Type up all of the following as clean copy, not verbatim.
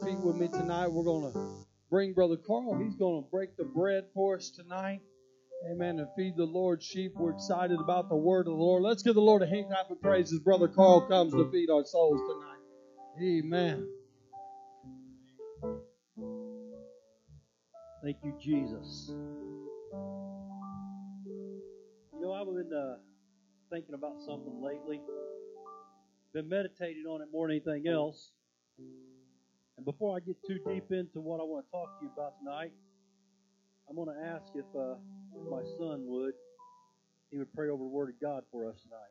feet with me tonight. We're going to bring Brother Carl. He's going to break the bread for us tonight. Amen. And feed the Lord's sheep. We're excited about the word of the Lord. Let's give the Lord a hand clap of praise as Brother Carl comes to feed our souls tonight. Amen. Thank you, Jesus. You know, I've been thinking about something lately. Been meditating on it more than anything else. And before I get too deep into what I want to talk to you about tonight, I'm going to ask if my son would. He would pray over the Word of God for us tonight.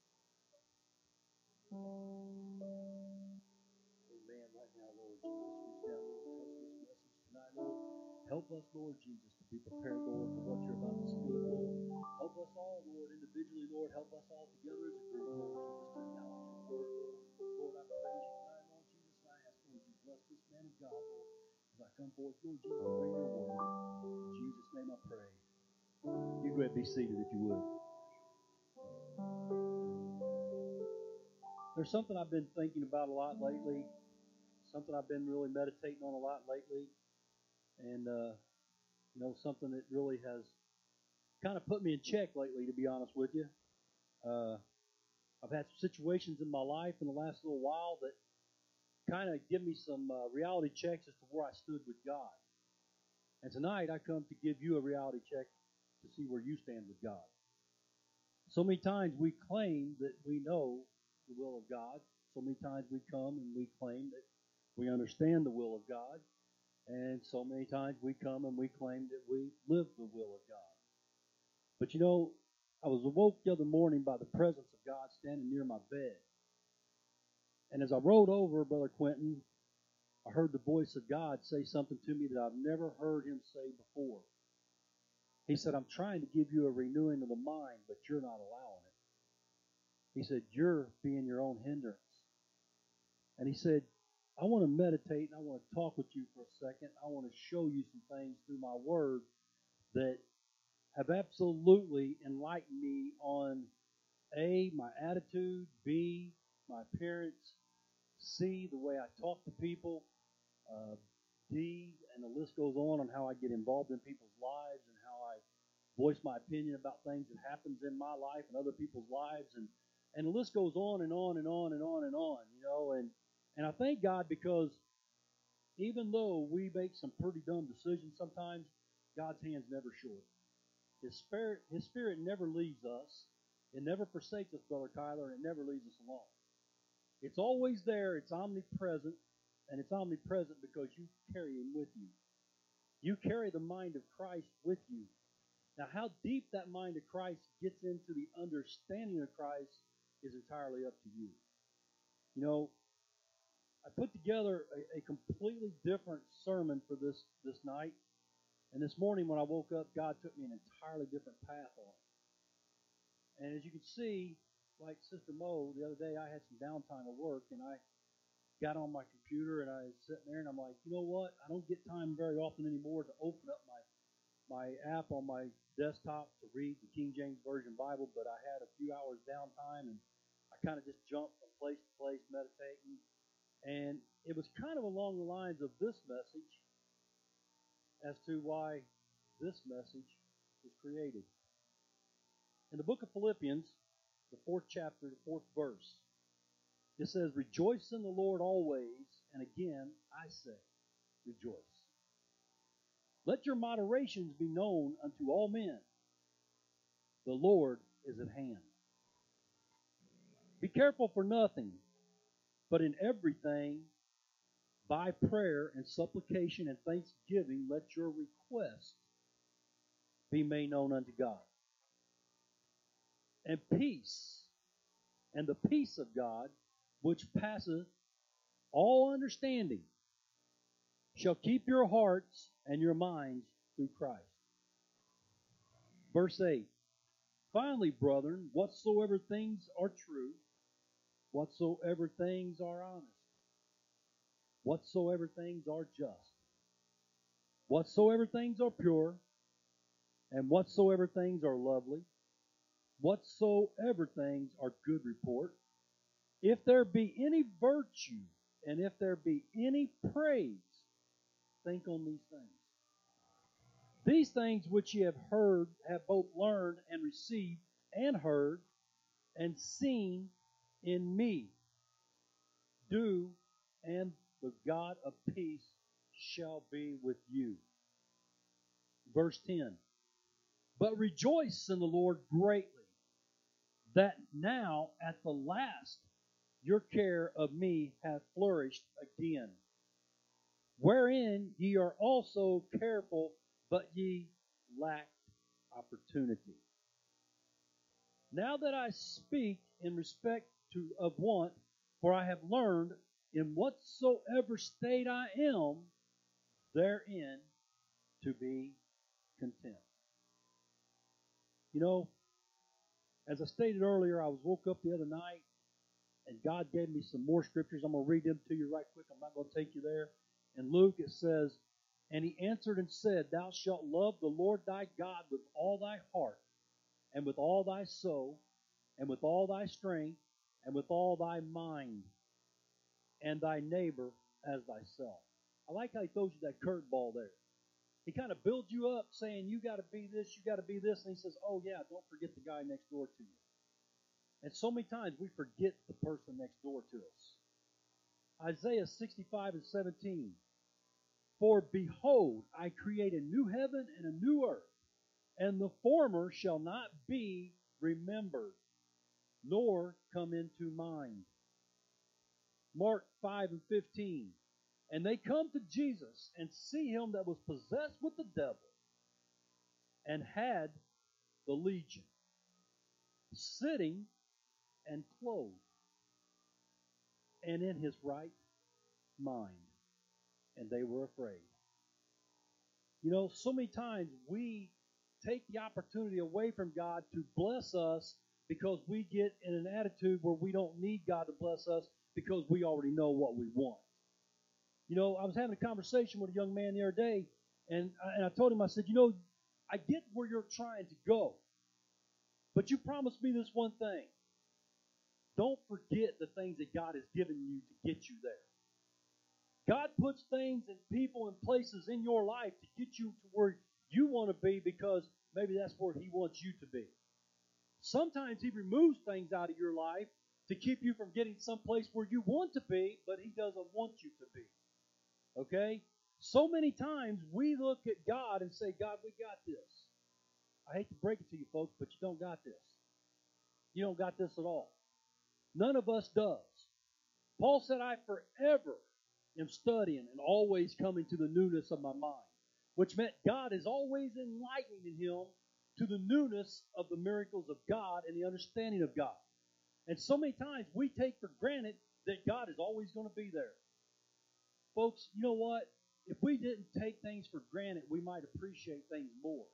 Amen. Right now, Lord Jesus, reach down, Lord, touch this message tonight, Lord. Help us, Lord Jesus, to be prepared, Lord, for what you're about to speak, Lord. Help us all, Lord, individually, Lord. Help us all together as a group, Lord Jesus, to acknowledge your word, Lord. Lord, I praise you tonight, Lord Jesus, and I ask, Lord, you bless this man of God, Lord, as I come forth, Lord Jesus, to bring your word. In Jesus' name I pray. You go ahead and be seated if you would. There's something I've been thinking about a lot lately, something I've been really meditating on a lot lately, and, you know, something that really has kind of put me in check lately, to be honest with you. I've had situations in my life in the last little while that kind of give me some reality checks as to where I stood with God. And tonight I come to give you a reality check to see where you stand with God. So many times we claim that we know the will of God. So many times we come and we claim that we understand the will of God. And so many times we come and we claim that we live the will of God. But you know, I was awoke the other morning by the presence of God standing near my bed. And as I rolled over, Brother Quentin, I heard the voice of God say something to me that I've never heard him say before. He said, I'm trying to give you a renewing of the mind, but you're not allowing it. He said, you're being your own hindrance. And he said, I want to meditate and I want to talk with you for a second. I want to show you some things through my word that have absolutely enlightened me on A, my attitude, B, my appearance, C, the way I talk to people, D, and the list goes on how I get involved in people's lives and how I voice my opinion about things that happens in my life and other people's lives, and the list goes on and on and on and on and on, you know, and I thank God because even though we make some pretty dumb decisions sometimes, God's hand's never short. His spirit never leaves us. It never forsakes us, Brother Kyler, and it never leaves us alone. It's always there. It's omnipresent, and it's omnipresent because you carry him with you. You carry the mind of Christ with you. Now, how deep that mind of Christ gets into the understanding of Christ is entirely up to you. You know, I put together a completely different sermon for this night. And this morning when I woke up, God took me an entirely different path on. And as you can see, like Sister Mo, the other day I had some downtime at work, and I got on my computer, and I was sitting there, and I'm like, you know what? I don't get time very often anymore to open up my app on my desktop to read the King James Version Bible, but I had a few hours downtime, and I kind of just jumped from place to place meditating. And it was kind of along the lines of this message as to why this message was created. In the book of Philippians, the 4th chapter, the 4th verse, it says, rejoice in the Lord always, and again I say, rejoice. Let your moderations be known unto all men. The Lord is at hand. Be careful for nothing, but in everything, by prayer and supplication and thanksgiving, let your requests be made known unto God. And peace, and the peace of God, which passeth all understanding, shall keep your hearts and your minds through Christ. Verse 8, finally, brethren, whatsoever things are true, whatsoever things are honest, whatsoever things are just, whatsoever things are pure, and whatsoever things are lovely, whatsoever things are good report, if there be any virtue, And if there be any praise, think on these things. These things which ye have heard, have both learned and received, and heard, and seen in me. Do, and the God of peace shall be with you. Verse 10. But rejoice in the Lord greatly, that now at the last your care of me hath flourished again, wherein ye are also careful, but ye lack opportunity. Now that I speak in respect of want, for I have learned in whatsoever state I am, therein to be content. You know, as I stated earlier, I was woke up the other night, and God gave me some more scriptures. I'm going to read them to you right quick. I'm not going to take you there. In Luke, it says, And he answered and said, Thou shalt love the Lord thy God with all thy heart, and with all thy soul, and with all thy strength, and with all thy mind, and thy neighbor as thyself. I like how he throws you that curveball there. He kind of builds you up saying, you got to be this, you got to be this. And he says, oh yeah, don't forget the guy next door to you. And so many times we forget the person next door to us. Isaiah 65 and 17. For behold, I create a new heaven and a new earth, and the former shall not be remembered, nor come into mind. Mark 5 and 15. And they come to Jesus and see him that was possessed with the devil and had the legion, sitting and clothed and in his right mind. And they were afraid. You know, so many times we take the opportunity away from God to bless us because we get in an attitude where we don't need God to bless us because we already know what we want. You know, I was having a conversation with a young man the other day, and I told him, I said, you know, I get where you're trying to go, but you promised me this one thing. Don't forget the things that God has given you to get you there. God puts things and people and places in your life to get you to where you want to be because maybe that's where He wants you to be. Sometimes He removes things out of your life to keep you from getting someplace where you want to be, but He doesn't want you to be. Okay? So many times we look at God and say, God, we got this. I hate to break it to you folks, but you don't got this. You don't got this at all. None of us does. Paul said, I forever am studying and always coming to the newness of my mind, which meant God is always enlightening him to the newness of the miracles of God and the understanding of God. And so many times we take for granted that God is always going to be there. Folks, you know what? If we didn't take things for granted, we might appreciate things more.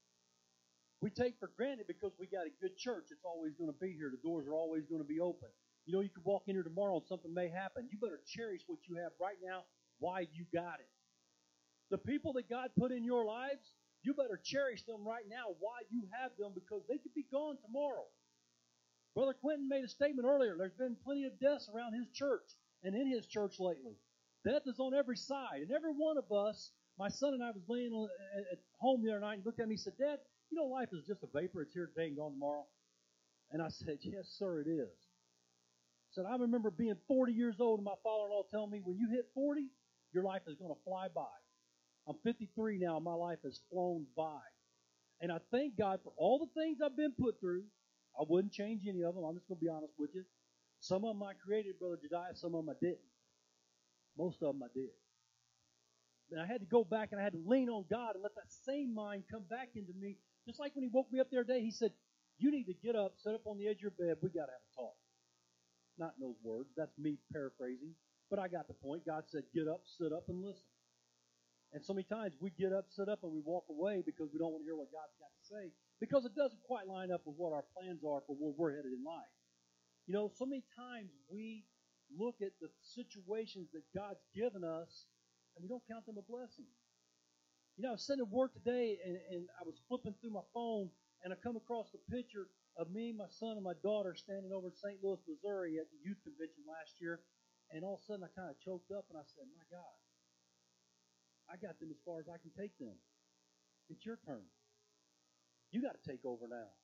We take for granted because we got a good church. It's always going to be here. The doors are always going to be open. You know, you could walk in here tomorrow and something may happen. You better cherish what you have right now while you got it. The people that God put in your lives, you better cherish them right now while you have them because they could be gone tomorrow. Brother Quentin made a statement earlier. There's been plenty of deaths around his church and in his church lately. Death is on every side. And every one of us, my son and I was laying at home the other night and looked at me and said, Dad, you know life is just a vapor. It's here today and gone tomorrow. And I said, yes, sir, it is. I said, I remember being 40 years old and my father-in-law telling me, when you hit 40, your life is going to fly by. I'm 53 now and my life has flown by. And I thank God for all the things I've been put through. I wouldn't change any of them. I'm just going to be honest with you. Some of them I created, Brother Jediah. Some of them I didn't. Most of them I did. And I had to go back and I had to lean on God and let that same mind come back into me. Just like when He woke me up the other day, He said, you need to get up, sit up on the edge of your bed. We got to have a talk. Not in those words. That's me paraphrasing. But I got the point. God said, get up, sit up, and listen. And so many times we get up, sit up, and we walk away because we don't want to hear what God's got to say because it doesn't quite line up with what our plans are for where we're headed in life. You know, so many times we look at the situations that God's given us and we don't count them a blessing. You know, I was sitting at work today and I was flipping through my phone and I come across the picture of me, my son, and my daughter standing over in St. Louis, Missouri at the youth convention last year. And all of a sudden, I kind of choked up, and I said, my God, I got them as far as I can take them. It's your turn. You got to take over now.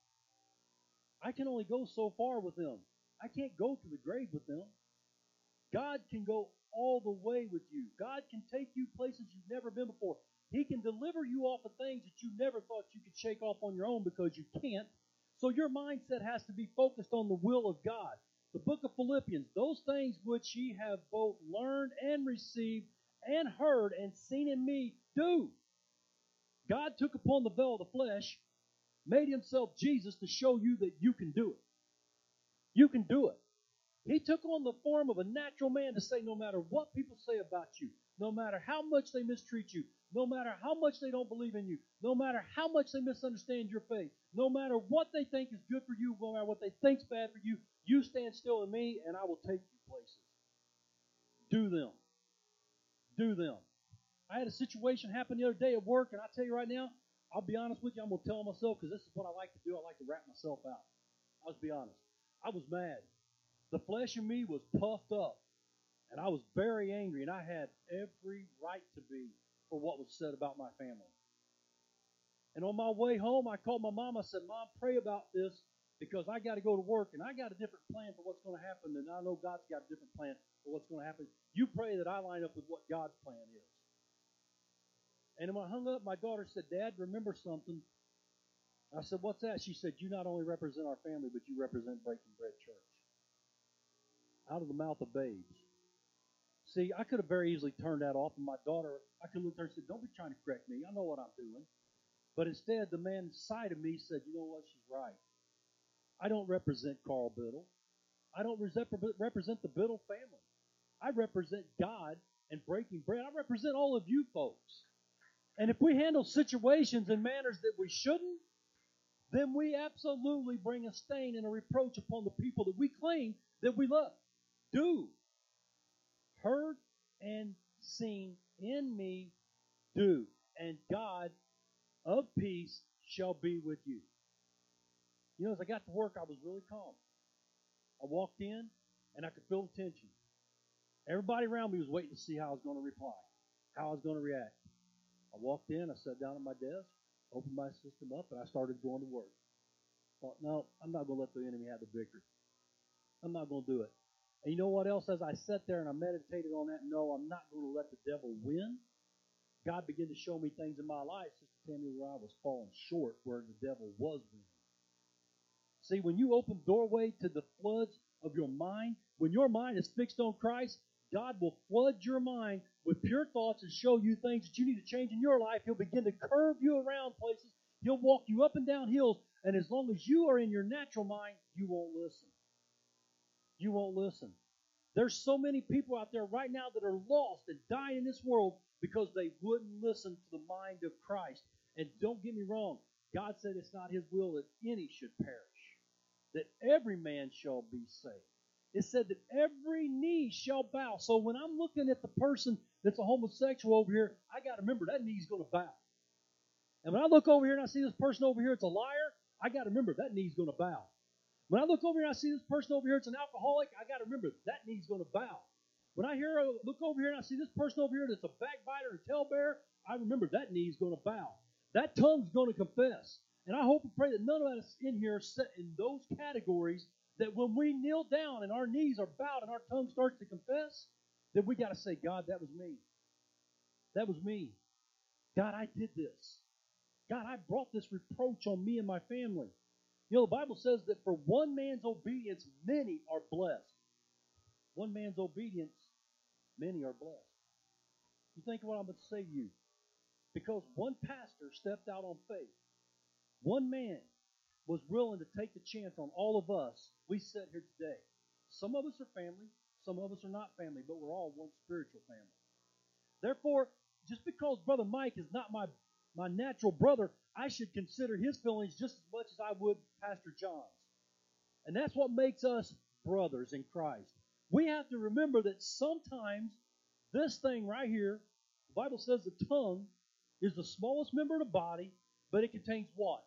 I can only go so far with them. I can't go to the grave with them. God can go all the way with you. God can take you places you've never been before. He can deliver you off of things that you never thought you could shake off on your own because you can't. So your mindset has to be focused on the will of God. The book of Philippians, those things which ye have both learned and received and heard and seen in me, do. God took upon the veil of the flesh, made himself Jesus to show you that you can do it. You can do it. He took on the form of a natural man to say no matter what people say about you, no matter how much they mistreat you, no matter how much they don't believe in you, no matter how much they misunderstand your faith, no matter what they think is good for you, no matter what they think's bad for you, you stand still in me and I will take you places. Do them. Do them. I had a situation happen the other day at work, and I tell you right now, I'll be honest with you, I'm going to tell myself because this is what I like to do. I like to wrap myself out. I'll just be honest. I was mad. The flesh in me was puffed up, and I was very angry, and I had every right to be for what was said about my family. And on my way home, I called my mom. I said, Mom, pray about this because I got to go to work, and I got a different plan for what's going to happen, and I know God's got a different plan for what's going to happen. You pray that I line up with what God's plan is. And when I hung up, my daughter said, Dad, remember something? I said, what's that? She said, you not only represent our family, but you represent Breaking Bread Church. Out of the mouth of babes. See, I could have very easily turned that off, and my daughter, I could look at her and said, don't be trying to correct me. I know what I'm doing. But instead, the man inside of me said, you know what, she's right. I don't represent Carl Biddle. I don't represent the Biddle family. I represent God and Breaking Bread. I represent all of you folks. And if we handle situations in manners that we shouldn't, then we absolutely bring a stain and a reproach upon the people that we claim that we love. Do. Heard and seen in me, do. And God of peace shall be with you. You know, as I got to work, I was really calm. I walked in, and I could feel the tension. Everybody around me was waiting to see how I was going to reply, how I was going to react. I walked in, I sat down at my desk, opened my system up, and I started going to work. Thought, no, I'm not going to let the enemy have the victory. I'm not going to do it. And you know what else? As I sat there and I meditated on that, no, I'm not going to let the devil win. God began to show me things in my life, Sister Tammy, where I was falling short, where the devil was winning. See, when you open the doorway to the floods of your mind, when your mind is fixed on Christ, God will flood your mind with pure thoughts and show you things that you need to change in your life. He'll begin to curve you around places. He'll walk you up and down hills. And as long as you are in your natural mind, you won't listen. You won't listen. There's so many people out there right now that are lost and dying in this world because they wouldn't listen to the mind of Christ. And don't get me wrong, God said it's not His will that any should perish, that every man shall be saved. It said that every knee shall bow. So when I'm looking at the person that's a homosexual over here, I got to remember that knee's going to bow. And when I look over here and I see this person over here that's a liar, I got to remember that knee's going to bow. When I look over here and I see this person over here that's an alcoholic, I got to remember that knee's going to bow. When I look over here and I see this person over here that's a backbiter and talebearer, I remember that knee's going to bow. That tongue's going to confess. And I hope and pray that none of us in here are set in those categories, that when we kneel down and our knees are bowed and our tongue starts to confess, that we got to say, God, that was me. That was me. God, I did this. God, I brought this reproach on me and my family. You know, the Bible says that for one man's obedience, many are blessed. One man's obedience, many are blessed. You think of what I'm going to say to you. Because one pastor stepped out on faith. One man was willing to take the chance on all of us. We sit here today. Some of us are family. Some of us are not family, but we're all one spiritual family. Therefore, just because Brother Mike is not my natural brother, I should consider his feelings just as much as I would Pastor John's. And that's what makes us brothers in Christ. We have to remember that sometimes this thing right here, the Bible says the tongue is the smallest member of the body, but it contains what?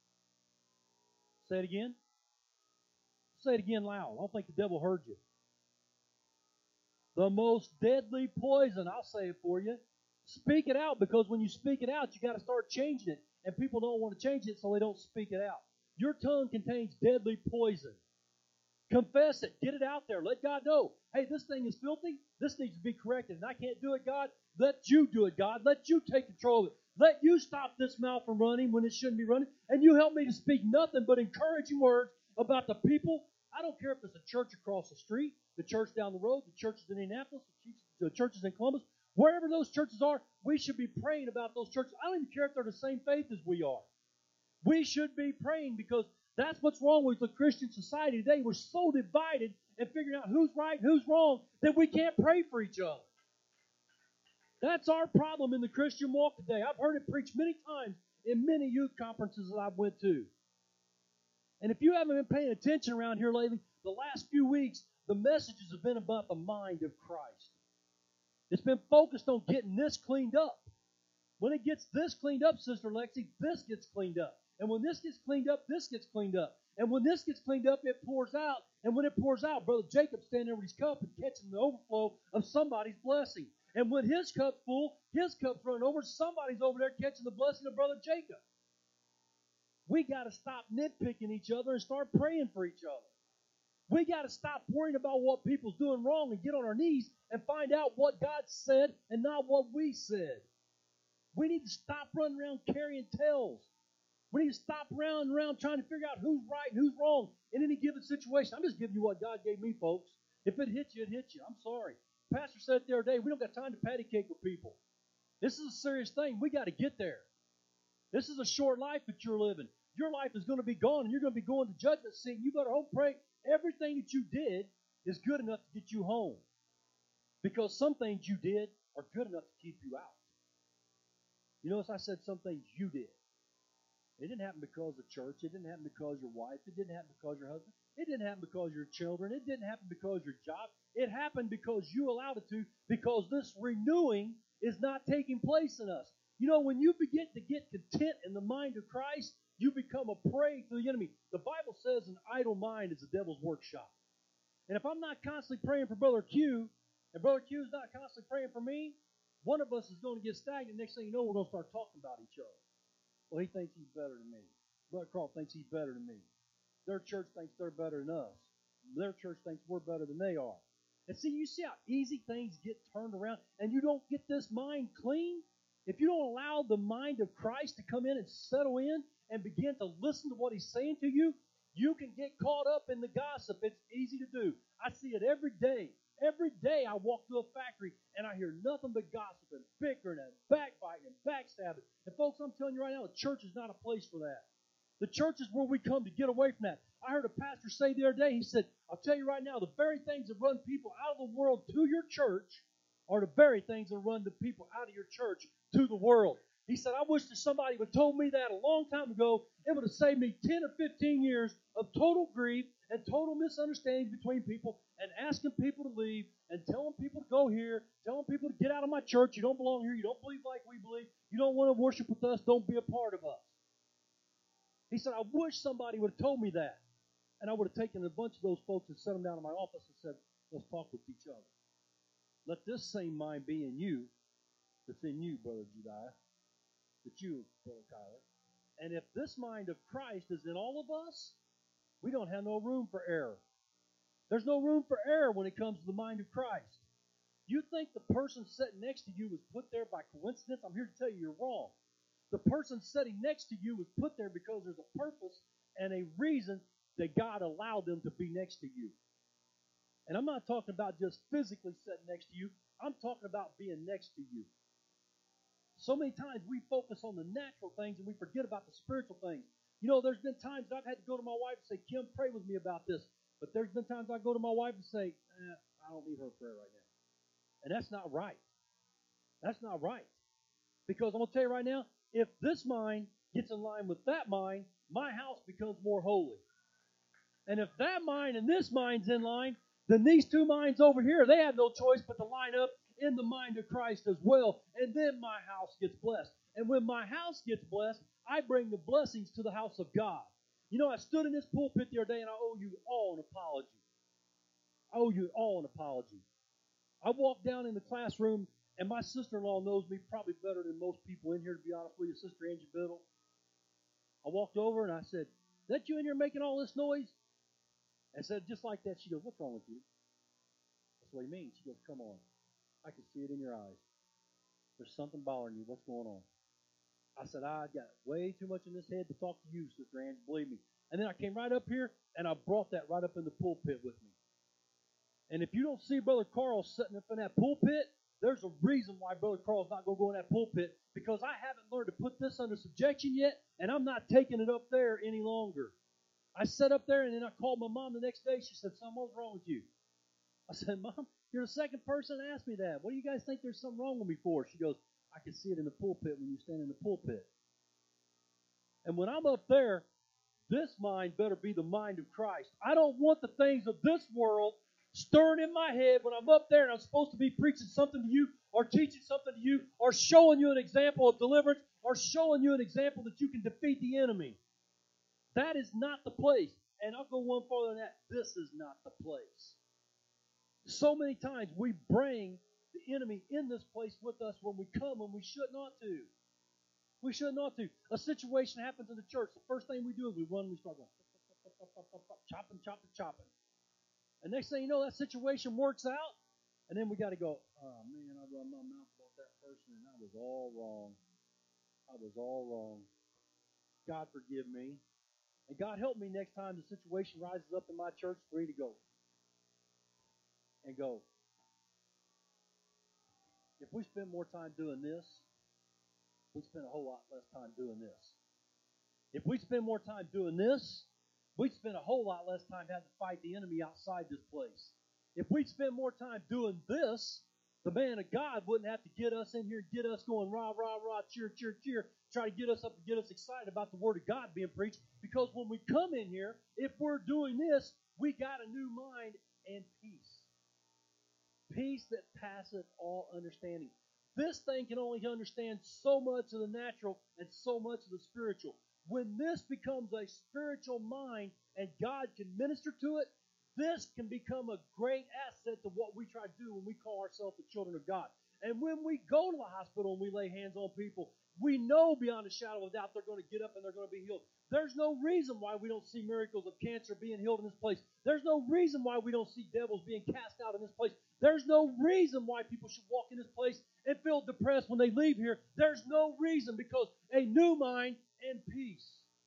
Say it again. Say it again loud. I don't think the devil heard you. The most deadly poison. I'll say it for you. Speak it out, because when you speak it out, you got to start changing it. And people don't want to change it, so they don't speak it out. Your tongue contains deadly poison. Confess it. Get it out there. Let God know. Hey, this thing is filthy. This needs to be corrected. And I can't do it, God. Let you do it, God. Let you take control of it. Let you stop this mouth from running when it shouldn't be running. And you help me to speak nothing but encouraging words about the people. I don't care if it's a church across the street, the church down the road, the churches in Indianapolis, the churches in Columbus. Wherever those churches are, we should be praying about those churches. I don't even care if they're the same faith as we are. We should be praying, because that's what's wrong with the Christian society today. We're so divided and figuring out who's right and who's wrong that we can't pray for each other. That's our problem in the Christian walk today. I've heard it preached many times in many youth conferences that I've went to. And if you haven't been paying attention around here lately, the last few weeks, the messages have been about the mind of Christ. It's been focused on getting this cleaned up. When it gets this cleaned up, Sister Lexi, this gets cleaned up. And when this gets cleaned up, this gets cleaned up. And when this gets cleaned up, it pours out. And when it pours out, Brother Jacob's standing there with his cup and catching the overflow of somebody's blessing. And when his cup's full, his cup's running over, somebody's over there catching the blessing of Brother Jacob. We got to stop nitpicking each other and start praying for each other. We got to stop worrying about what people's doing wrong and get on our knees and find out what God said and not what we said. We need to stop running around carrying tales. We need to stop running around trying to figure out who's right and who's wrong in any given situation. I'm just giving you what God gave me, folks. If it hits you, it hits you. I'm sorry. Pastor said it the other day, we don't got time to patty cake with people. This is a serious thing. We got to get there. This is a short life that you're living. Your life is going to be gone, and you're going to be going to judgment seat. You better hope, pray, everything that you did is good enough to get you home. Because some things you did are good enough to keep you out. You notice I said some things you did. It didn't happen because of church. It didn't happen because your wife. It didn't happen because your husband. It didn't happen because your children. It didn't happen because your job. It happened because you allowed it to, because this renewing is not taking place in us. You know, when you begin to get content in the mind of Christ, you become a prey to the enemy. The Bible says an idle mind is the devil's workshop. And if I'm not constantly praying for Brother Q, and Brother Q is not constantly praying for me, one of us is going to get stagnant. Next thing you know, we're going to start talking about each other. Well, he thinks he's better than me. Brother Carl thinks he's better than me. Their church thinks they're better than us. Their church thinks we're better than they are. And see, you see how easy things get turned around, and you don't get this mind clean? If you don't allow the mind of Christ to come in and settle in and begin to listen to what he's saying to you, you can get caught up in the gossip. It's easy to do. I see it every day. Every day I walk through a factory and I hear nothing but gossip and bickering and backbiting and backstabbing. And folks, I'm telling you right now, the church is not a place for that. The church is where we come to get away from that. I heard a pastor say the other day, he said, I'll tell you right now, the very things that run people out of the world to your church are the very things that run the people out of your church to the world. He said, I wish that somebody would have told me that a long time ago. It would have saved me 10 or 15 years of total grief and total misunderstandings between people, and asking people to leave and telling people to go here, telling people to get out of my church. You don't belong here. You don't believe like we believe. You don't want to worship with us. Don't be a part of us. He said, I wish somebody would have told me that. And I would have taken a bunch of those folks and set them down in my office and said, let's talk with each other. Let this same mind be in you that's in you, Brother Jediah, that's you, Brother Kyler. And if this mind of Christ is in all of us, we don't have no room for error. There's no room for error when it comes to the mind of Christ. You think the person sitting next to you was put there by coincidence? I'm here to tell you you're wrong. The person sitting next to you was put there because there's a purpose and a reason that God allowed them to be next to you. And I'm not talking about just physically sitting next to you. I'm talking about being next to you. So many times we focus on the natural things and we forget about the spiritual things. You know, there's been times I've had to go to my wife and say, Kim, pray with me about this. But there's been times I go to my wife and say, I don't need her prayer right now. And that's not right. That's not right. Because I'm going to tell you right now, if this mind gets in line with that mind, my house becomes more holy. And if that mind and this mind's in line, then these two minds over here, they have no choice but to line up in the mind of Christ as well. And then my house gets blessed. And when my house gets blessed, I bring the blessings to the house of God. You know, I stood in this pulpit the other day, and I owe you all an apology. I owe you all an apology. I walked down in the classroom, and my sister-in-law knows me probably better than most people in here, to be honest with you, Sister Angie Biddle. I walked over and I said, "Is that you in here making all this noise?" And said, just like that, she goes, "What's wrong with you?" That's what he means. She goes, "Come on. I can see it in your eyes. There's something bothering you. What's going on?" I said, "I got way too much in this head to talk to you, Sister Angie, believe me." And then I came right up here, and I brought that right up in the pulpit with me. And if you don't see Brother Carl sitting up in that pulpit, there's a reason why Brother Carl's not going to go in that pulpit, because I haven't learned to put this under subjection yet, and I'm not taking it up there any longer. I sat up there, and then I called my mom the next day. She said, "Son, what's wrong with you?" I said, "Mom, you're the second person to ask me that. What do you guys think there's something wrong with me for?" She goes, "I can see it in the pulpit when you stand in the pulpit." And when I'm up there, this mind better be the mind of Christ. I don't want the things of this world stirring in my head when I'm up there and I'm supposed to be preaching something to you or teaching something to you or showing you an example of deliverance or showing you an example that you can defeat the enemy. That is not the place. And I'll go one further than that. This is not the place. So many times we bring the enemy in this place with us when we come when we should not to. We should not to. A situation happens in the church. The first thing we do is we run and we start going, chopping, chopping, chopping. And next thing you know, that situation works out. And then we got to go, "Oh, man, I run my mouth about that person and I was all wrong. I was all wrong. God forgive me. And God help me next time the situation rises up in my church for me to go. And go, if we spend more time doing this, we spend a whole lot less time doing this. If we spend more time doing this, we spend a whole lot less time having to fight the enemy outside this place. If we spend more time doing this, the man of God wouldn't have to get us in here, get us going rah, rah, rah, cheer, cheer, cheer, try to get us up and get us excited about the Word of God being preached. Because when we come in here, if we're doing this, we got a new mind and peace. Peace that passeth all understanding. This thing can only understand so much of the natural and so much of the spiritual. When this becomes a spiritual mind and God can minister to it, this can become a great asset to what we try to do when we call ourselves the children of God. And when we go to the hospital and we lay hands on people, we know beyond a shadow of doubt they're going to get up and they're going to be healed. There's no reason why we don't see miracles of cancer being healed in this place. There's no reason why we don't see devils being cast out in this place. There's no reason why people should walk in this place and feel depressed when they leave here. There's no reason, because a new mind and peace.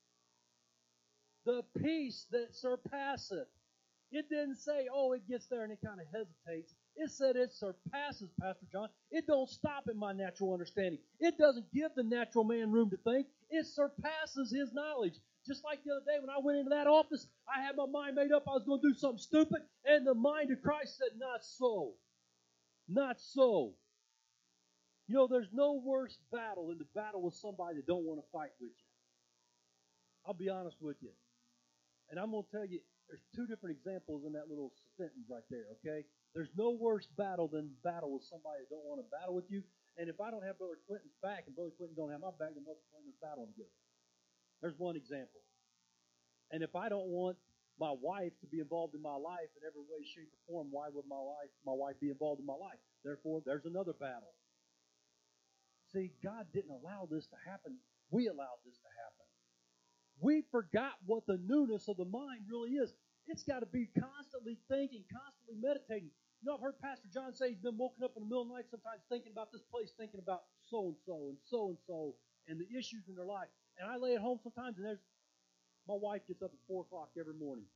The peace that surpasseth. It didn't say, oh, it gets there and it kind of hesitates. It said it surpasses, Pastor John. It don't stop at my natural understanding. It doesn't give the natural man room to think. It surpasses his knowledge. Just like the other day when I went into that office, I had my mind made up I was going to do something stupid, and the mind of Christ said, not so. Not so. You know, there's no worse battle than to battle with somebody that don't want to fight with you. I'll be honest with you. And I'm going to tell you, there's two different examples in that little sentence right there, okay? There's no worse battle than battle with somebody that don't want to battle with you. And if I don't have Brother Clinton's back and Brother Clinton don't have my back, then what's the point of battling together? There's one example. And if I don't want my wife to be involved in my life in every way, shape, or form, why would my wife be involved in my life? Therefore, there's another battle. See, God didn't allow this to happen. We allowed this to happen. We forgot what the newness of the mind really is. It's got to be constantly thinking, constantly meditating. You know, I've heard Pastor John say he's been woken up in the middle of the night sometimes thinking about this place, thinking about so-and-so and so-and-so and the issues in their life. And I lay at home sometimes, and my wife gets up at 4 o'clock every morning.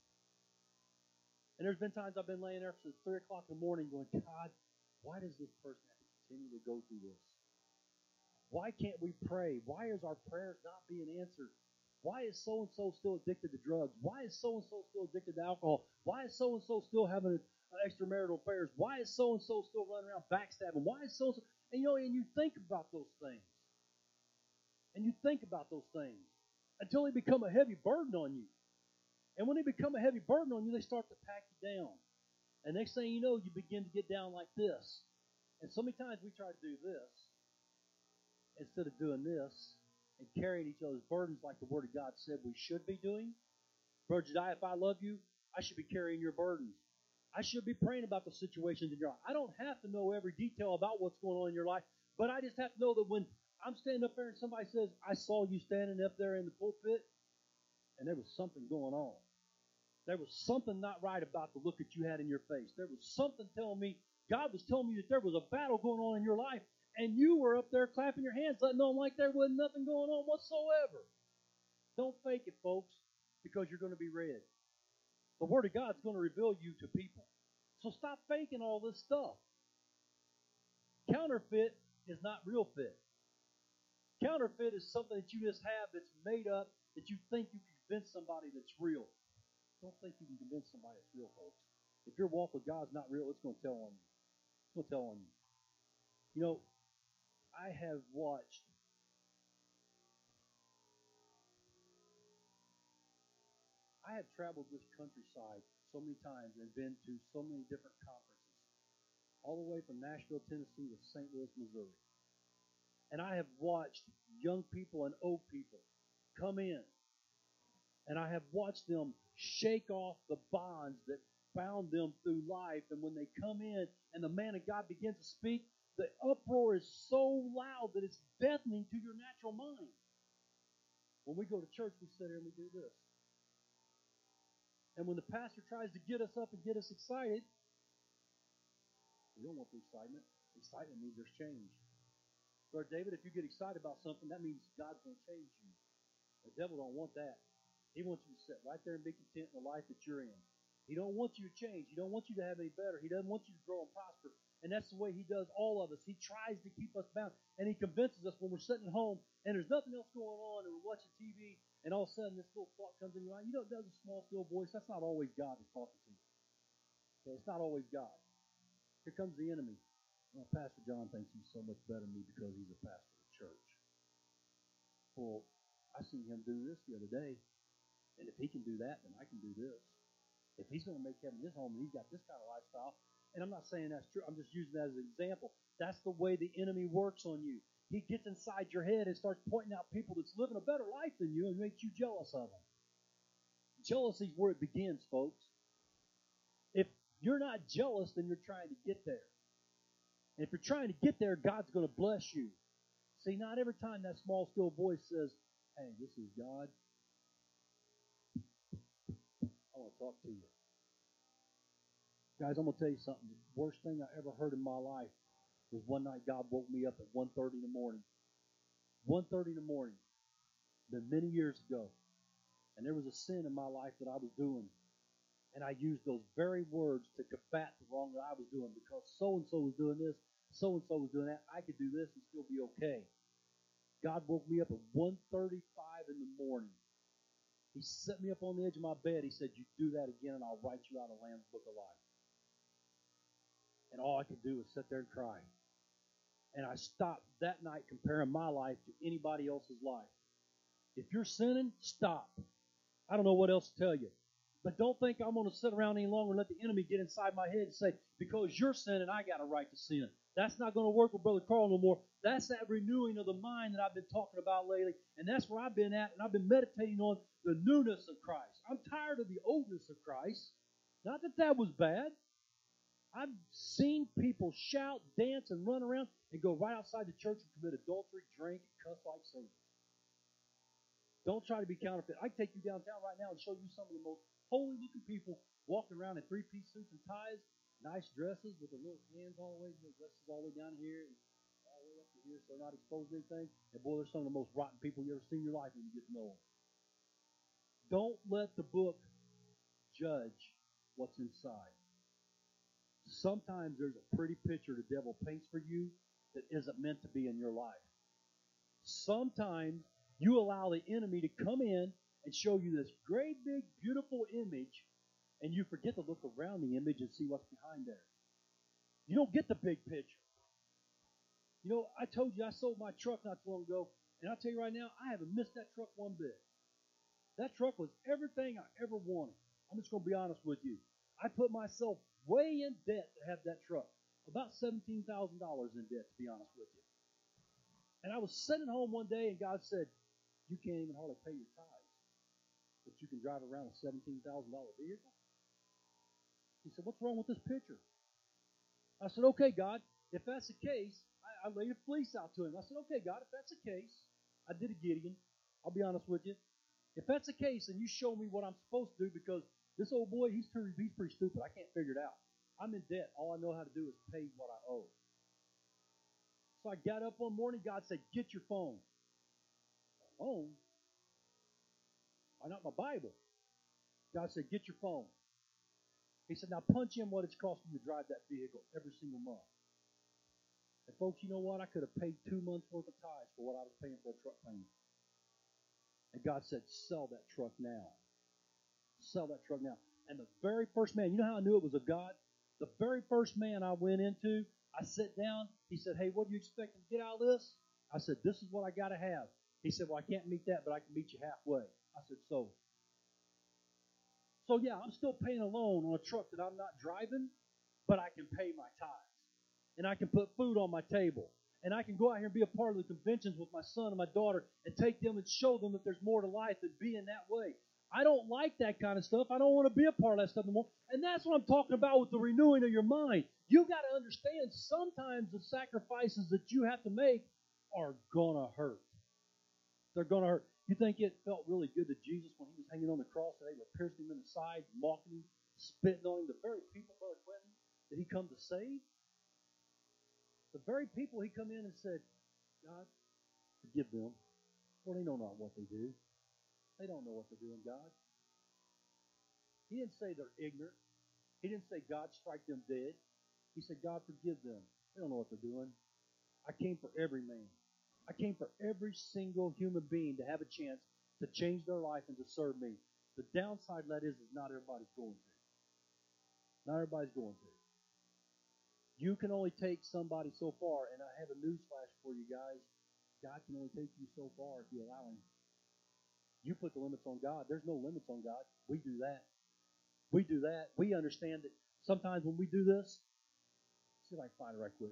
And there's been times I've been laying there since 3 o'clock in the morning going, God, why does this person have to continue to go through this? Why can't we pray? Why is our prayers not being answered? Why is so-and-so still addicted to drugs? Why is so-and-so still addicted to alcohol? Why is so-and-so still having extramarital affairs? Why is so-and-so still running around backstabbing? Why is so-and-so... And, and you think about those things. And you think about those things until they become a heavy burden on you. And when they become a heavy burden on you, they start to pack you down. And next thing you know, you begin to get down like this. And so many times we try to do this instead of doing this, and carrying each other's burdens like the Word of God said we should be doing. Brother Jediah, if I love you, I should be carrying your burdens. I should be praying about the situations in your life. I don't have to know every detail about what's going on in your life, but I just have to know that when I'm standing up there and somebody says, I saw you standing up there in the pulpit, and there was something going on. There was something not right about the look that you had in your face. There was something telling me, God was telling me that there was a battle going on in your life, and you were up there clapping your hands, letting on like there wasn't nothing going on whatsoever. Don't fake it, folks, because you're going to be read. The Word of God's going to reveal you to people. So stop faking all this stuff. Counterfeit is not real fit. Counterfeit is something that you just have that's made up, that you think you can convince somebody that's real. Don't think you can convince somebody that's real, folks. If your walk with God's not real, it's going to tell on you. It's going to tell on you. You know, I have traveled this countryside so many times and been to so many different conferences, all the way from Nashville, Tennessee to St. Louis, Missouri. And I have watched young people and old people come in, and I have watched them shake off the bonds that bound them through life. And when they come in and the man of God begins to speak, the uproar is so loud that it's deafening to your natural mind. When we go to church, we sit here and we do this. And when the pastor tries to get us up and get us excited, we don't want the excitement. Excitement means there's change. Brother David, if you get excited about something, that means God's going to change you. The devil don't want that. He wants you to sit right there and be content in the life that you're in. He don't want you to change. He don't want you to have any better. He doesn't want you to grow and prosper. And that's the way he does all of us. He tries to keep us bound. And he convinces us when we're sitting at home and there's nothing else going on and we're watching TV and all of a sudden this little thought comes in your mind. You know, it does a small, still voice. That's not always God that's talking to you. Okay, it's not always God. Here comes the enemy. Well, Pastor John thinks he's so much better than me because he's a pastor of the church. Well, I seen him do this the other day. And if he can do that, then I can do this. If he's going to make heaven his home and he's got this kind of lifestyle, and I'm not saying that's true, I'm just using that as an example. That's the way the enemy works on you. He gets inside your head and starts pointing out people that's living a better life than you and makes you jealous of them. Jealousy is where it begins, folks. If you're not jealous, then you're trying to get there. And if you're trying to get there, God's going to bless you. See, not every time that small, still voice says, hey, this is God, I want to talk to you. Guys, I'm going to tell you something. The worst thing I ever heard in my life was one night God woke me up at 1:30 in the morning. 1:30 in the morning. Been many years ago. And there was a sin in my life that I was doing. And I used those very words to combat the wrong that I was doing because so-and-so was doing this, so-and-so was doing that. I could do this and still be okay. God woke me up at 1:35 in the morning. He set me up on the edge of my bed. He said, you do that again and I'll write you out of the Lamb's Book of Life. And all I could do was sit there and cry. And I stopped that night comparing my life to anybody else's life. If you're sinning, stop. I don't know what else to tell you. But don't think I'm going to sit around any longer and let the enemy get inside my head and say, because you're sinning, I got a right to sin. That's not going to work with Brother Carl no more. That's that renewing of the mind that I've been talking about lately. And that's where I've been at. And I've been meditating on the newness of Christ. I'm tired of the oldness of Christ. Not that that was bad. I've seen people shout, dance, and run around and go right outside the church and commit adultery, drink, and cuss like saints. Don't try to be counterfeit. I can take you downtown right now and show you some of the most holy-looking people walking around in three-piece suits and ties, nice dresses with their little hands all the way, their dresses all the way down here and all the way up to here so they're not exposed to anything. And boy, they're some of the most rotten people you ever seen in your life when you get to know them. Don't let the book judge what's inside. Sometimes there's a pretty picture the devil paints for you that isn't meant to be in your life. Sometimes you allow the enemy to come in and show you this great, big, beautiful image, and you forget to look around the image and see what's behind there. You don't get the big picture. You know, I told you I sold my truck not too long ago, and I'll tell you right now, I haven't missed that truck one bit. That truck was everything I ever wanted. I'm just going to be honest with you. I put myself way in debt to have that truck. About $17,000 in debt, to be honest with you. And I was sitting home one day, and God said, you can't even hardly pay your tithes, but you can drive around a $17,000 vehicle? He said, what's wrong with this picture? I said, okay, God, if that's the case, I laid a fleece out to him. I said, okay, God, if that's the case, I did a Gideon. I'll be honest with you. If that's the case, then you show me what I'm supposed to do, because this old boy, he's pretty stupid. I can't figure it out. I'm in debt. All I know how to do is pay what I owe. So I got up one morning. God said, get your phone. My phone? Why not my Bible? God said, get your phone. He said, now punch in what it's costing you to drive that vehicle every single month. And folks, you know what? I could have paid 2 months worth of tithes for what I was paying for a truck payment. And God said, sell that truck now. Sell that truck now. And the very first man, you know how I knew it was of God? The very first man I went into, I sat down. He said, hey, what do you expect to get out of this? I said, this is what I got to have. He said, well, I can't meet that, but I can meet you halfway. I said, so yeah, I'm still paying a loan on a truck that I'm not driving, but I can pay my tithes. And I can put food on my table. And I can go out here and be a part of the conventions with my son and my daughter and take them and show them that there's more to life than being that way. I don't like that kind of stuff. I don't want to be a part of that stuff anymore. And that's what I'm talking about with the renewing of your mind. You've got to understand sometimes the sacrifices that you have to make are going to hurt. They're going to hurt. You think it felt really good to Jesus when he was hanging on the cross and they were piercing him in the side, mocking him, spitting on him? The very people, Brother Quentin, that he come to save? The very people he come in and said, God, forgive them, for they know not what they do. They don't know what they're doing, God. He didn't say they're ignorant. He didn't say, God, strike them dead. He said, God, forgive them. They don't know what they're doing. I came for every man. I came for every single human being to have a chance to change their life and to serve me. The downside of that is not everybody's going to. Not everybody's going to. You can only take somebody so far, and I have a newsflash for you guys. God can only take you so far if you allow him. You put the limits on God. There's no limits on God. We do that. We do that. We understand that sometimes when we do this, see if I can find it right quick.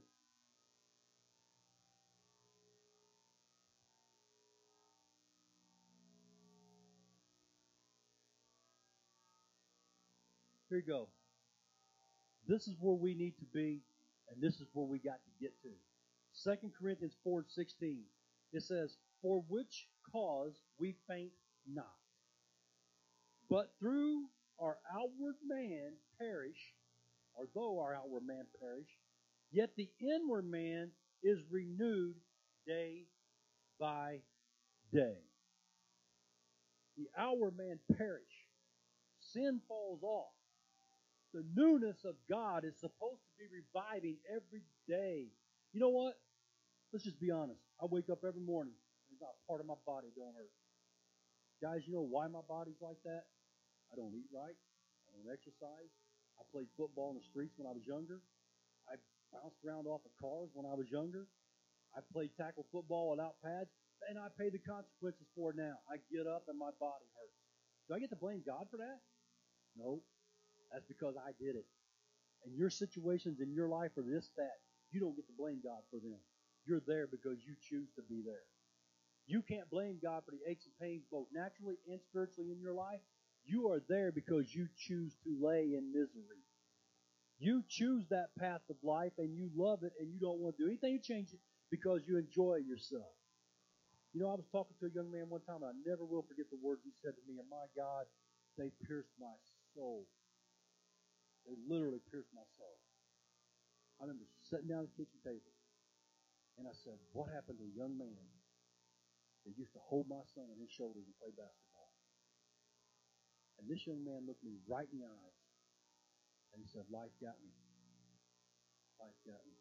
Here you go. This is where we need to be, and this is where we got to get to. 2 Corinthians 4:16. It says, for which cause we faint not, but through our outward man perish, or though our outward man perish, yet the inward man is renewed day by day. The outward man perish. Sin falls off. The newness of God is supposed to be reviving every day. You know what? Let's just be honest. I wake up every morning. There's not a part of my body that don't hurt. Guys, you know why my body's like that? I don't eat right. I don't exercise. I played football in the streets when I was younger. I bounced around off of cars when I was younger. I played tackle football without pads, and I pay the consequences for it now. I get up and my body hurts. Do I get to blame God for that? No. That's because I did it. And your situations in your life are this, that. You don't get to blame God for them. You're there because you choose to be there. You can't blame God for the aches and pains, both naturally and spiritually in your life. You are there because you choose to lay in misery. You choose that path of life and you love it and you don't want to do anything to change it because you enjoy yourself. You know, I was talking to a young man one time, and I never will forget the words he said to me, and my God, they pierced my soul. They literally pierced my soul. I remember sitting down at the kitchen table, and I said, what happened to a young man that used to hold my son on his shoulders and play basketball? And this young man looked me right in the eyes, and he said, life got me. Life got me.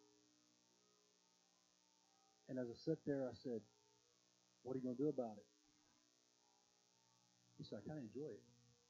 And as I sat there, I said, what are you going to do about it? He said, I kind of enjoy it.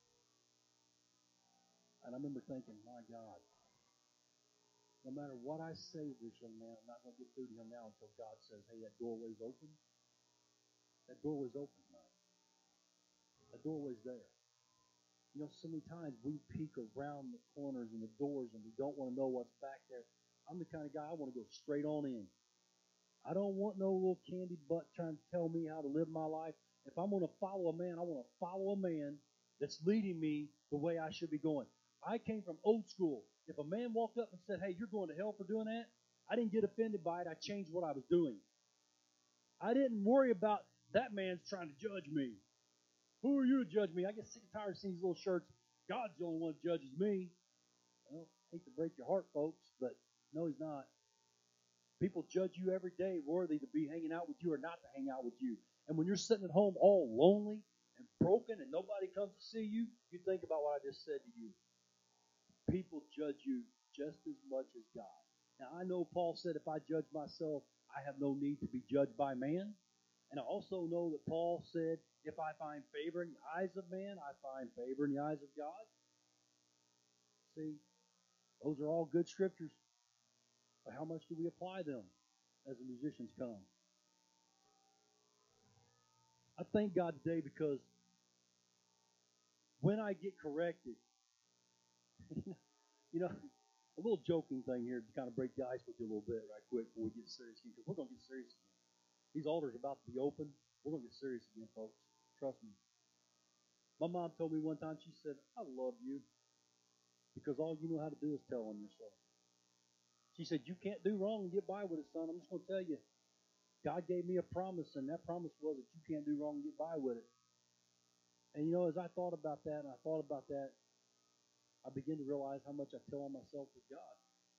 And I remember thinking, my God, no matter what I say to this young man, I'm not going to get through to him now until God says, hey, that doorway's open. That doorway's open tonight. That doorway's there. You know, so many times we peek around the corners and the doors and we don't want to know what's back there. I'm the kind of guy, I want to go straight on in. I don't want no little candy butt trying to tell me how to live my life. If I'm going to follow a man, I want to follow a man that's leading me the way I should be going. I came from old school. If a man walked up and said, hey, you're going to hell for doing that, I didn't get offended by it. I changed what I was doing. I didn't worry about that man's trying to judge me. Who are you to judge me? I get sick and tired of seeing these little shirts. God's the only one who judges me. Well, I hate to break your heart, folks, but no, he's not. People judge you every day, worthy to be hanging out with you or not to hang out with you. And when you're sitting at home all lonely and broken and nobody comes to see you, you think about what I just said to you. People judge you just as much as God. Now, I know Paul said, if I judge myself, I have no need to be judged by man. And I also know that Paul said, if I find favor in the eyes of man, I find favor in the eyes of God. See, those are all good scriptures. But how much do we apply them as the musicians come? I thank God today because when I get corrected, you know, a little joking thing here to kind of break the ice with you a little bit right quick before we get serious again, because we're going to get serious again. These altars are about to be open. We're going to get serious again, folks. Trust me. My mom told me one time, she said, I love you because all you know how to do is tell on yourself. She said, you can't do wrong and get by with it, son. I'm just going to tell you. God gave me a promise, and that promise was that you can't do wrong and get by with it. And, you know, as I thought about that, I began to realize how much I tell on myself with God.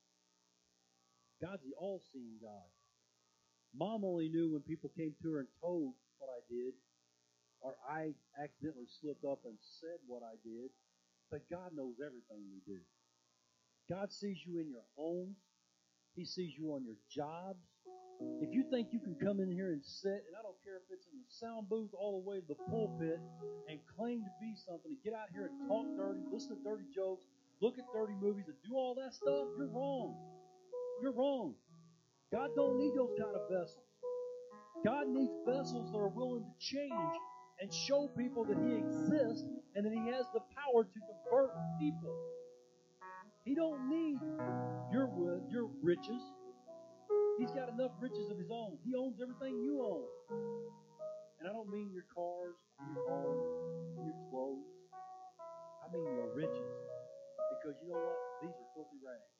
God's the all-seeing God. Mom only knew when people came to her and told what I did, or I accidentally slipped up and said what I did, but God knows everything we do. God sees you in your homes. He sees you on your jobs. If you think you can come in here and sit, and I don't care if it's in the sound booth all the way to the pulpit, and claim to be something, and get out here and talk dirty, listen to dirty jokes, look at dirty movies, and do all that stuff, you're wrong. You're wrong. God don't need those kind of vessels. God needs vessels that are willing to change and show people that He exists and that He has the power to convert people. He don't need your riches. He's got enough riches of His own. He owns everything you own. And I don't mean your cars, your home, your clothes. I mean your riches. Because you know what? These are filthy rags.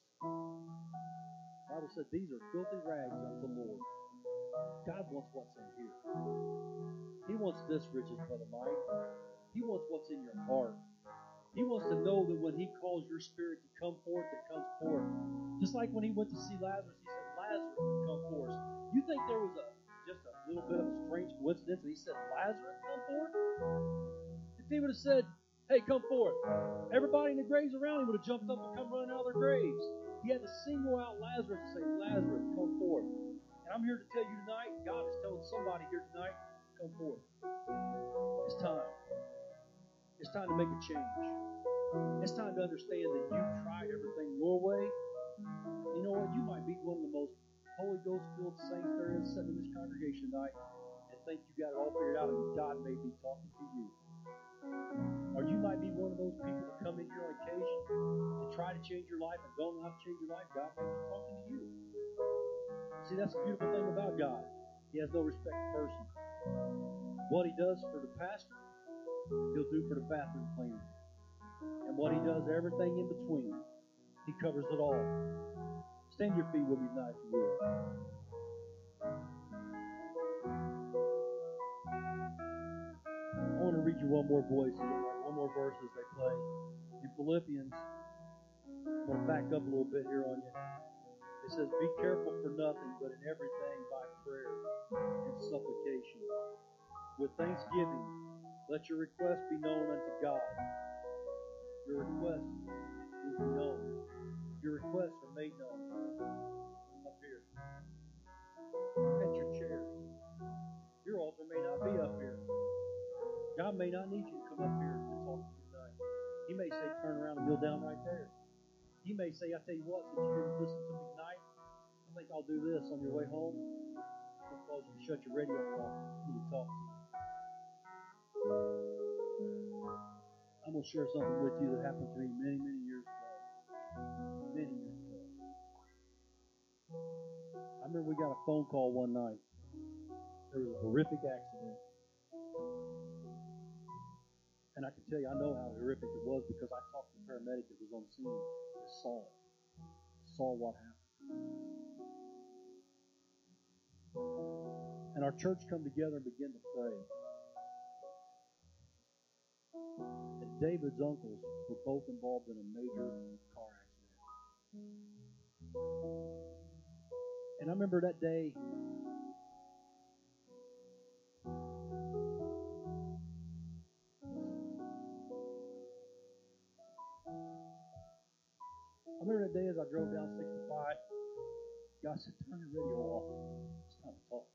The Bible said these are filthy rags unto the Lord. God wants what's in here. He wants this riches, Brother Mike. He wants what's in your heart. He wants to know that when He calls your spirit to come forth, it comes forth. Just like when He went to see Lazarus, He said, Lazarus, come forth. You think there was just a little bit of a strange coincidence that He said, Lazarus, come forth? If He would have said, hey, come forth, everybody in the graves around Him would have jumped up and come running out of their graves. He had to single out Lazarus and say, Lazarus, come forth. And I'm here to tell you tonight, God is telling somebody here tonight, come forth. It's time. It's time to make a change. It's time to understand that you've tried everything your way. You know what? You might be one of the most Holy Ghost-filled saints there is sitting in this congregation tonight and think you got it all figured out and God may be talking to you. Or you might be one of those people that come in here on occasion to try to change your life and don't know how to change your life. God may be talking to you. See, that's the beautiful thing about God. He has no respect for person. What He does for the pastor, He'll do for the bathroom cleaner. And what He does, everything in between, He covers it all. Stand to your feet with me tonight, if you will. I want to read you one more verse as they play. In Philippians, I'm going to back up a little bit here on you. It says, be careful for nothing, but in everything by prayer and supplication. With thanksgiving, let your requests be known unto God. Your requests will be known. Your requests are made known. Up here. At your chair. Your altar may not be up here. God may not need you to come up here and talk to you tonight. He may say, turn around and kneel down right there. He may say, I tell you what, since you didn't listen to me tonight, I think I'll do this on your way home. I'm going to cause you to shut your radio off when you talk to me. I'm going to share something with you that happened to me many, many years ago. Many years ago. I remember we got a phone call one night. There was a horrific accident. And I can tell you, I know how horrific it was because I talked to the paramedic that was on scene that saw it, saw what happened. And our church come together and begin to pray. And David's uncles were both involved in a major car accident. And I remember that day, as I drove down 65, God said, turn your radio off. It's time to talk.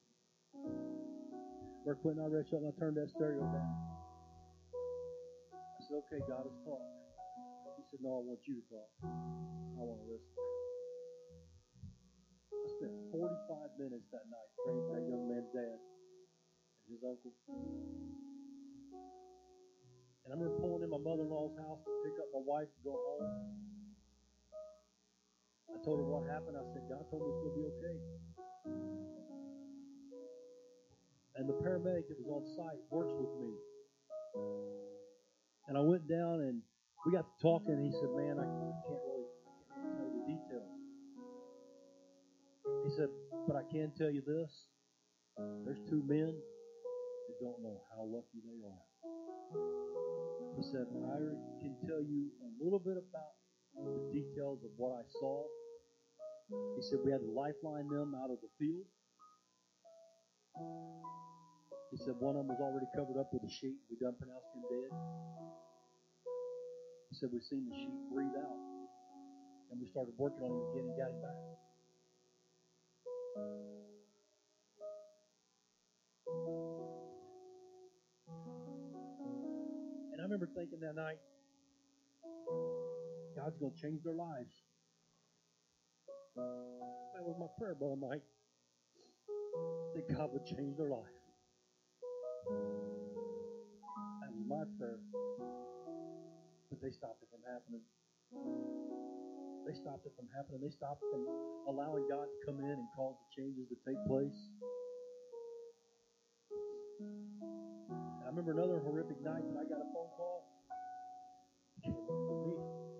Brother Quentin, I read something, I turned that stereo down. I said, okay, God, let's talk. He said, no, I want you to talk. I want to listen. I spent 45 minutes that night praying for that young man's dad and his uncle. And I remember pulling in my mother-in-law's house to pick up my wife to go home. I told her what happened. I said, God told me it's going to be okay. And the paramedic that was on site works with me. And I went down and we got to talking, and he said, man, I can't really tell you the details. He said, but I can tell you this. There's two men that don't know how lucky they are. He said, I can tell you a little bit about the details of what I saw. He said, we had to lifeline them out of the field. He said, one of them was already covered up with a sheet. We done pronounced him dead. He said, we seen the sheet breathe out. And we started working on him again and got him back. And I remember thinking that night, God's going to change their lives. That was my prayer, Brother Mike. That God would change their life. That was my prayer. But they stopped it from happening. They stopped it from happening. They stopped from allowing God to come in and cause the changes to take place. And I remember another horrific night that I got a phone call. It came from me.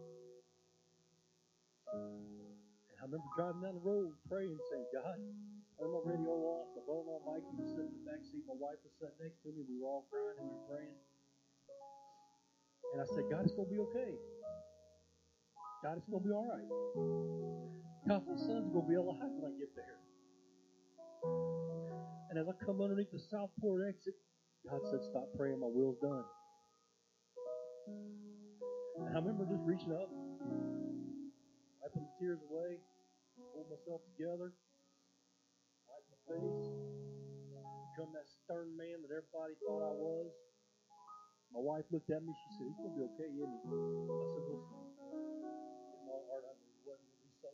And I remember driving down the road praying, saying, God, turn my radio off. My brother-in-law Mikey was sitting in the back seat. My wife was sitting next to me. We were all crying and we were praying. And I said, God, it's going to be okay. God, it's going to be all right. God, my son's going to be alive when I get there. And as I come underneath the Southport exit, God said, stop praying, my will's done. And I remember just reaching up, wiping the tears away, pulled myself together, wiped my face, become that stern man that everybody thought I was. My wife looked at me, she said, he's going to be okay, isn't he? I said, we'll see. In my heart, I knew it wasn't going to be so.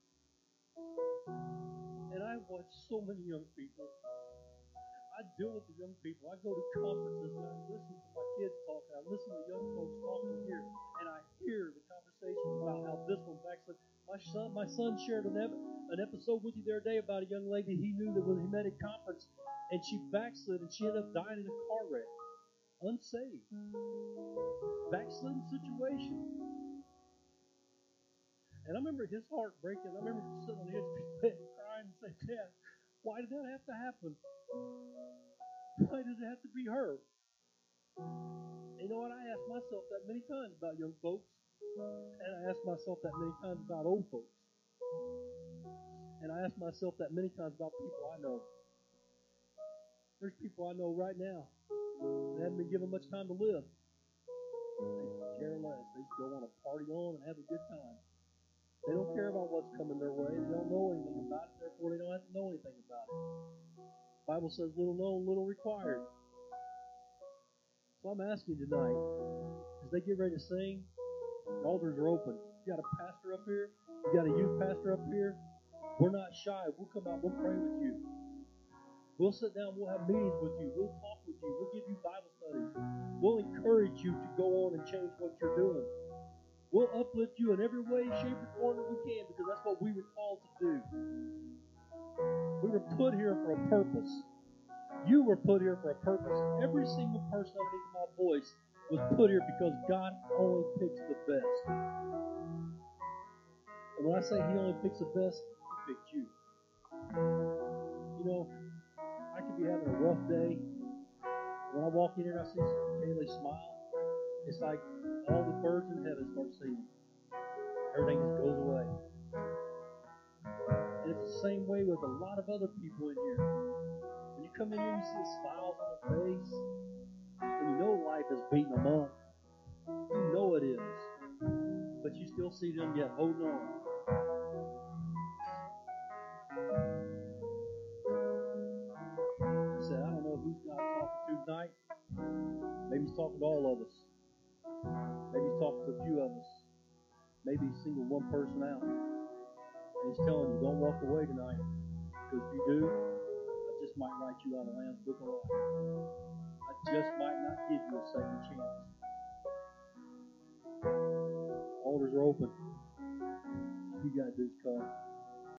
And I watched so many young people. I deal with the young people. I go to conferences and I listen to my kids talk. And I listen to young folks talking here. And I hear the conversations about how this one backslid. My son shared an episode with you the other day about a young lady he knew that he met at conference. And she backslid and she ended up dying in a car wreck. Unsaved. Backslidden situation. And I remember his heart breaking. I remember sitting on the edge of his bed crying and saying, Dad, why did that have to happen? Why did it have to be her? And you know what? I asked myself that many times about young folks. And I asked myself that many times about old folks. And I asked myself that many times about people I know. There's people I know right now that haven't been given much time to live. They care less. They just go on a party on and have a good time. They don't care about what's coming their way. They don't know anything about it. Therefore, they don't have to know anything about it. The Bible says little known, little required. So I'm asking you tonight, as they get ready to sing, the altars are open. You got a pastor up here. You got a youth pastor up here. We're not shy. We'll come out. We'll pray with you. We'll sit down. We'll have meetings with you. We'll talk with you. We'll give you Bible studies. We'll encourage you to go on and change what you're doing. We'll uplift you in every way, shape, or form that we can, because that's what we were called to do. We were put here for a purpose. You were put here for a purpose. Every single person underneath my voice was put here because God only picks the best. And when I say He only picks the best, He picked you. You know, I could be having a rough day. When I walk in here and I see Kaylee smile, it's like all the birds in heaven start singing. Everything just goes away. And it's the same way with a lot of other people in here. When you come in here, you see the smiles on their face, and you know life is beating them up. You know it is. But you still see them yet holding on. I said, I don't know who's God talking to tonight. Maybe He's talking to all of us. Maybe He's talking to a few of us. Maybe He's singled one person out. And He's telling you, don't walk away tonight. Because if you do, I just might write you out of the Lamb's Book of Life. I just might not give you a second chance. Altars are open. All you got to do is come.